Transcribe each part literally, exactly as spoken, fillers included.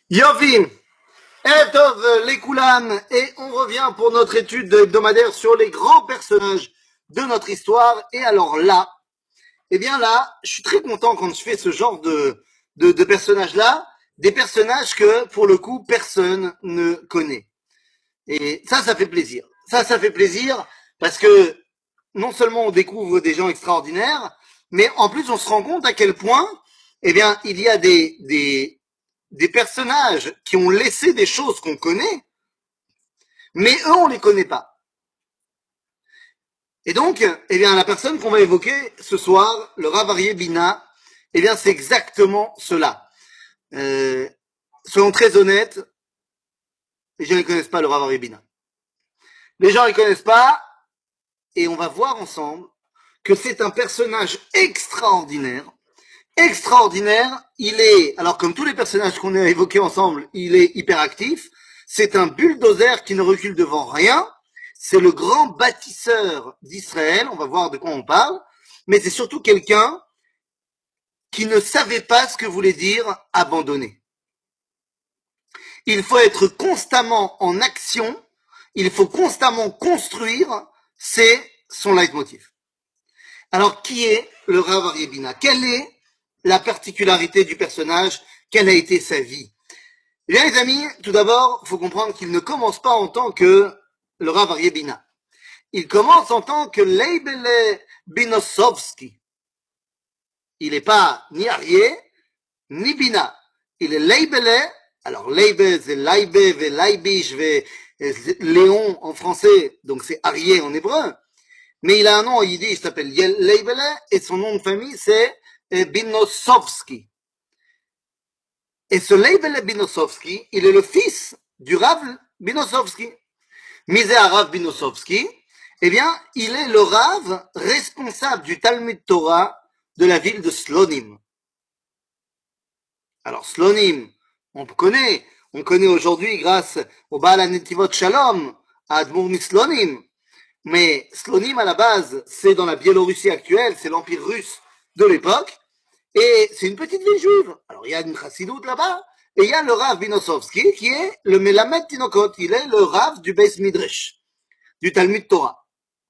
Yovi, Etov, les Koulam, et on revient pour notre étude hebdomadaire sur les grands personnages de notre histoire. Et alors là, eh bien là, je suis très content quand je fais ce genre de, de, de personnages-là, des personnages que, pour le coup, personne ne connaît. Et ça, ça fait plaisir. Ça, ça fait plaisir parce que non seulement on découvre des gens extraordinaires, mais en plus on se rend compte à quel point, eh bien, il y a des, des, des personnages qui ont laissé des choses qu'on connaît, mais eux, on les connaît pas. Et donc, eh bien, la personne qu'on va évoquer ce soir, le Rav Aryeh Bina, eh bien, c'est exactement cela. Euh, soyons très honnêtes, les gens ne connaissent pas le Rav Aryeh Bina. Les gens ne connaissent pas, et on va voir ensemble que c'est un personnage extraordinaire. Extraordinaire, il est, alors comme tous les personnages qu'on a évoqués ensemble, il est hyperactif. C'est un bulldozer qui ne recule devant rien. C'est le grand bâtisseur d'Israël. On va voir de quoi on parle. Mais c'est surtout quelqu'un qui ne savait pas ce que voulait dire abandonner. Il faut être constamment en action. Il faut constamment construire. C'est son leitmotiv. Alors, qui est le Rav Aryeh Bina? Quelle est la particularité du personnage? Quelle a été sa vie? Eh bien, les amis, tout d'abord, il faut comprendre qu'il ne commence pas en tant que le Rav Aryeh Bina. Il commence en tant que Leibele Binosovski. Il n'est pas ni Aryeh, ni Bina. Il est Leibele. Alors, Leibe, c'est Leibe, ve Leibish, ve Léon en français, donc c'est Aryeh en hébreu. Mais il a un nom en yiddish, il s'appelle Leibele, et son nom de famille, c'est Binosovski. Et ce Leibele Binosovski, il est le fils du Rav Binosovski. Misé à Rav Binosovski, eh bien, il est le Rav responsable du Talmud Torah de la ville de Slonim. Alors, Slonim, on connaît, on connaît aujourd'hui grâce au Baal HaNetivot Shalom, à Admour Mislonim. Mais Slonim, à la base, c'est dans la Biélorussie actuelle, c'est l'empire russe de l'époque, et c'est une petite ville juive. Alors, il y a une chassidoute là-bas, et il y a le Rav Binosovski, qui est le Melamed Tinokot, il est le Rav du Beis Midrash, du Talmud Torah.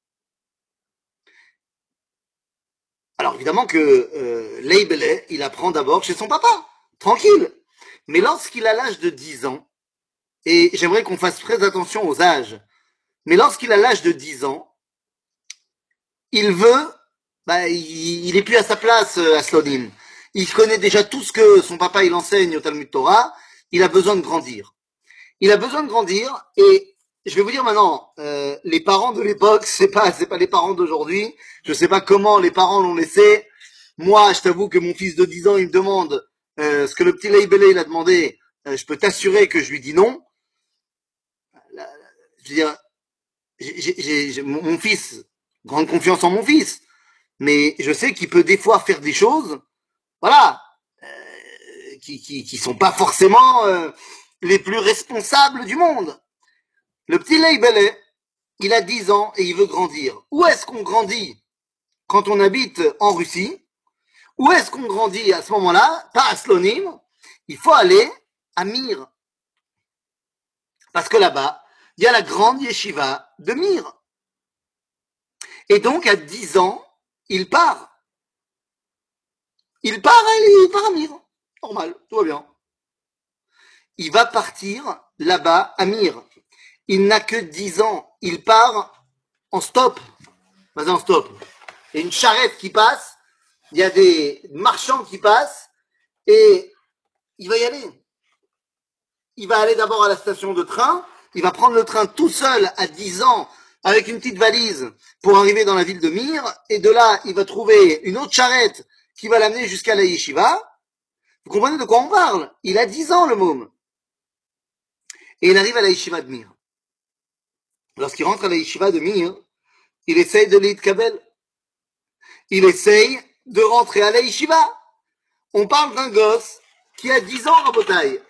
Alors, évidemment que euh, Leibele, il apprend d'abord chez son papa, tranquille. Mais lorsqu'il a l'âge de dix ans, et j'aimerais qu'on fasse très attention aux âges, mais lorsqu'il a l'âge de dix ans, il veut, bah, il, il est plus à sa place euh, à Slonim. Il connaît déjà tout ce que son papa il enseigne au Talmud Torah. Il a besoin de grandir. Il a besoin de grandir et je vais vous dire maintenant, euh, les parents de l'époque, c'est pas, c'est pas les parents d'aujourd'hui. Je sais pas comment les parents l'ont laissé. Moi, je t'avoue que mon fils de dix ans, il me demande euh, ce que le petit Leibele il a demandé. Euh, je peux t'assurer que je lui dis non. Je veux dire, j'ai, j'ai, j'ai, mon, mon fils, grande confiance en mon fils. Mais je sais qu'il peut des fois faire des choses, voilà, euh, qui, qui, qui sont pas forcément euh, les plus responsables du monde. Le petit Leibele, il a dix ans et il veut grandir. Où est-ce qu'on grandit quand on habite en Russie? Où est-ce qu'on grandit à ce moment-là? Pas à Slonim. Il faut aller à Mir. Parce que là-bas, il y a la grande yeshiva de Mir. Et donc, à dix ans, il part. Il part, il part à Mir. Normal, tout va bien. Il va partir là-bas à Mir. Il n'a que dix ans. Il part en stop. Vas-y, en stop. Il y a une charrette qui passe. Il y a des marchands qui passent. Et il va y aller. Il va aller d'abord à la station de train. Il va prendre le train tout seul à dix ans avec une petite valise pour arriver dans la ville de Mir. Et de là, il va trouver une autre charrette qui va l'amener jusqu'à la yeshiva. Vous comprenez de quoi on parle? Il a dix ans, le môme. Et il arrive à la yeshiva de Mir. Lorsqu'il rentre à la yeshiva de Mir, il essaye de l'Itkabel. Il essaye de rentrer à la yeshiva. On parle d'un gosse qui a dix ans, Rabotaille.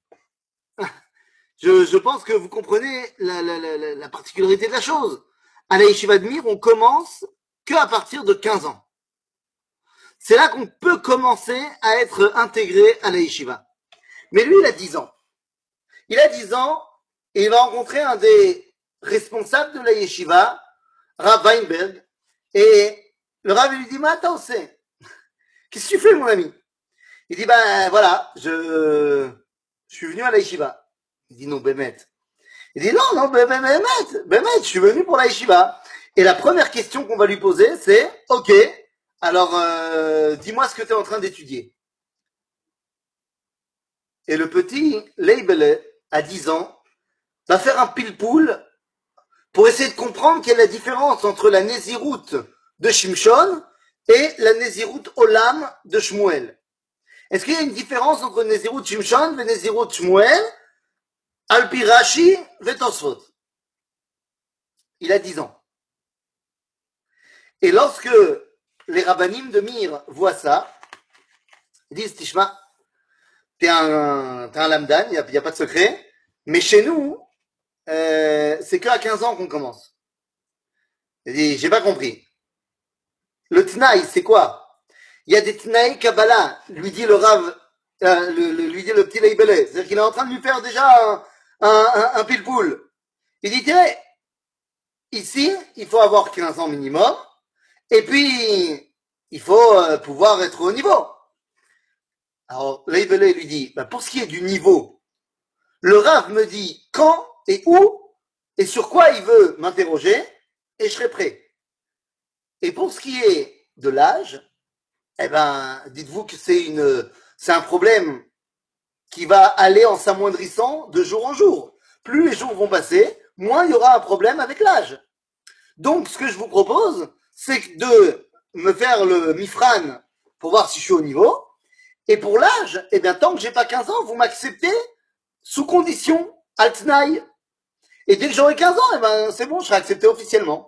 Je, je pense que vous comprenez la, la, la, la particularité de la chose. À la yeshiva de Mir, on commence qu'à partir de quinze ans. C'est là qu'on peut commencer à être intégré à la yeshiva. Mais lui, il a dix ans. Il a dix ans et il va rencontrer un des responsables de la yeshiva, Rav Weinberg, et le Rav lui dit, mais attends, c'est, qu'est-ce que tu fais, mon ami? Il dit, ben voilà, je, je suis venu à la yeshiva. Il dit, non, Bémet. Il dit, non, non, Bémet, Bémet, je suis venu pour la yeshiva. Et la première question qu'on va lui poser, c'est, ok, alors euh, dis-moi ce que tu es en train d'étudier. Et le petit Leibele, à dix ans, va faire un pile-poule pour essayer de comprendre quelle est la différence entre la Néziroute de Shimshon et la Néziroute Olam de Shmuel. Est-ce qu'il y a une différence entre Néziroute Shimshon et Néziroute Shmuel? Alpi Rashi Vetosfot. Il a dix ans. Et lorsque les rabbanim de Mir voient ça, ils disent, Tishma, t'es un, t'es un lamdan, il n'y a, y a pas de secret, mais chez nous, euh, c'est qu'à quinze ans qu'on commence. Il dit, j'ai pas compris. Le tnaï, c'est quoi? Il y a des tnaï Kabbalah, lui dit le Rav, euh, le, le, lui dit le petit Leibele. C'est-à-dire qu'il est en train de lui faire déjà un, un, un, un pile-poule. Il dit, tiens, ici, il faut avoir quinze ans minimum, et puis, il faut euh, pouvoir être au niveau. Alors, Leibele lui dit, bah, pour ce qui est du niveau, le Rav me dit quand et où et sur quoi il veut m'interroger, et je serai prêt. Et pour ce qui est de l'âge, eh ben, dites-vous que c'est une, c'est un problème qui va aller en s'amoindrissant de jour en jour. Plus les jours vont passer, moins il y aura un problème avec l'âge. Donc, ce que je vous propose, c'est de me faire le mifran pour voir si je suis au niveau. Et pour l'âge, eh bien, tant que j'ai pas quinze ans, vous m'acceptez sous condition, altnaï. Et dès que j'aurai quinze ans, eh ben, c'est bon, je serai accepté officiellement.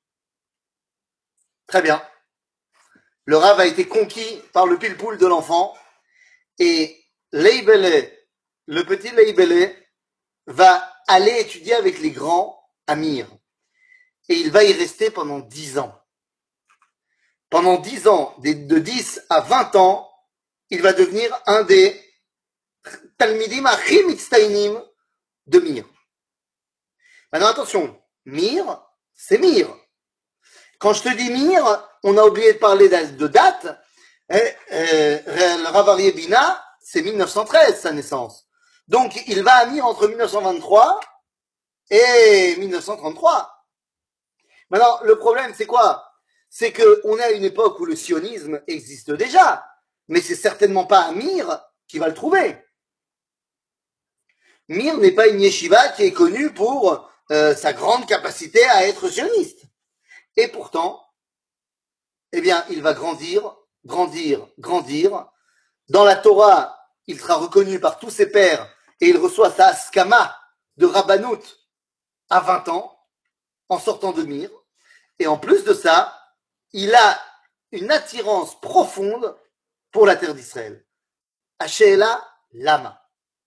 Très bien. Le Rav a été conquis par le pile-poule de l'enfant. Et Leibele, le petit Leibele, va aller étudier avec les grands à Mir. Et il va y rester pendant dix ans. Pendant dix ans, de dix à vingt ans, il va devenir un des Talmidim Achi Mitztainim de Mir. Maintenant, attention, Mir, c'est Mir. Quand je te dis Mir, on a oublié de parler de date. Et, euh, le Rav Aryeh Bina, c'est mille neuf cent treize, sa naissance. Donc, il va à Mir entre mille neuf cent vingt-trois et mille neuf cent trente-trois. Maintenant, le problème, c'est quoi? C'est qu'on est à une époque où le sionisme existe déjà, mais c'est certainement pas à Mir qui va le trouver. Mir n'est pas une yeshiva qui est connue pour euh, sa grande capacité à être sioniste. Et pourtant, eh bien, il va grandir, grandir, grandir. Dans la Torah, il sera reconnu par tous ses pairs et il reçoit sa askama de Rabbanout à vingt ans, en sortant de Mir. Et en plus de ça, il a une attirance profonde pour la terre d'Israël. Hashéla Lama.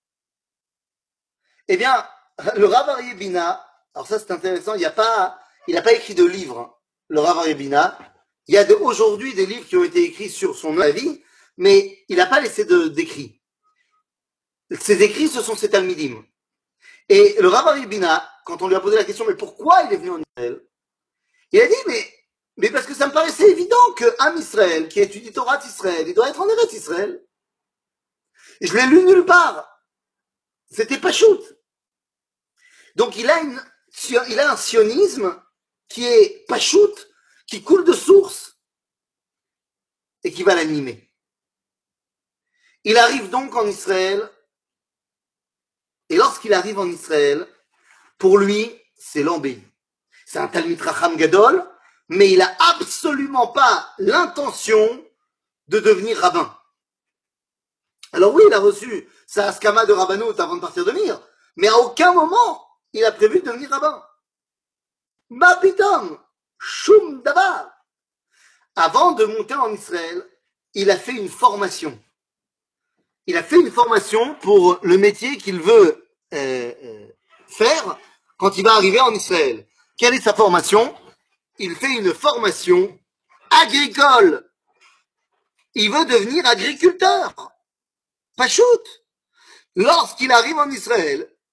Eh bien, le Rav Aryeh Bina, alors ça c'est intéressant, il n'a pas, il n'a pas écrit de livre, le Rav Aryeh Bina. Il y a de, aujourd'hui des livres qui ont été écrits sur son avis, mais il n'a pas laissé de, d'écrits. Ses écrits, ce sont ses Talmidim. Et le Rav Aryeh Bina, quand on lui a posé la question, mais pourquoi il est venu en Israël? Il a dit, mais, mais parce que ça me paraissait évident qu'un Israël qui étudie Torah d'Israël, il doit être en Eretz Israël. Et je l'ai lu nulle part. C'était pas shoot. Donc il a, une, il a un sionisme qui est pas shoot, qui coule de source et qui va l'animer. Il arrive donc en Israël, et lorsqu'il arrive en Israël, pour lui, c'est l'embellie. C'est un Talmid Racham Gadol, mais il n'a absolument pas l'intention de devenir rabbin. Alors oui, il a reçu sa askama de rabbanout avant de partir de Mir, mais à aucun moment il a prévu de devenir rabbin. Ma pitom, shum dabar. Avant de monter en Israël, il a fait une formation. Il a fait une formation pour le métier qu'il veut euh, euh, faire quand il va arriver en Israël. Quelle est sa formation? Il fait une formation agricole. Il veut devenir agriculteur. Pas shoot. Lorsqu'il arrive en Israël,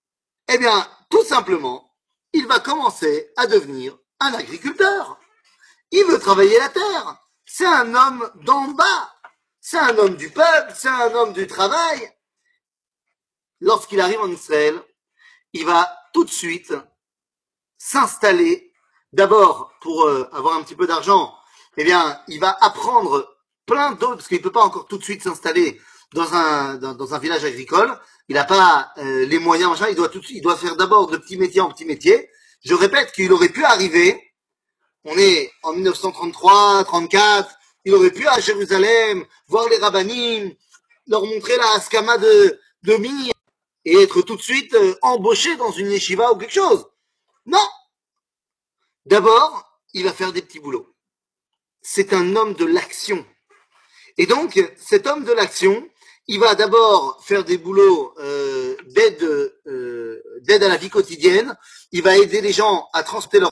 Eh bien, tout simplement, il va commencer à devenir un agriculteur. Il veut travailler la terre. C'est un homme d'en bas. C'est un homme du peuple, c'est un homme du travail. Lorsqu'il arrive en Israël, il va tout de suite s'installer. D'abord, pour euh, avoir un petit peu d'argent, eh bien, il va apprendre plein d'autres, parce qu'il ne peut pas encore tout de suite s'installer dans un, dans, dans un village agricole. Il n'a pas euh, les moyens, machin. Il doit tout de suite, il doit faire d'abord de petit métier en petit métier. Je répète qu'il aurait pu arriver. On est en mille neuf cent trente-trois, trente-quatre. Il aurait pu à Jérusalem voir les rabbinim, leur montrer la haskama de, de Mir et être tout de suite euh, embauché dans une yeshiva ou quelque chose. Non. D'abord, il va faire des petits boulots. C'est un homme de l'action. Et donc, cet homme de l'action, il va d'abord faire des boulots euh, d'aide euh, d'aide à la vie quotidienne. Il va aider les gens à transporter leur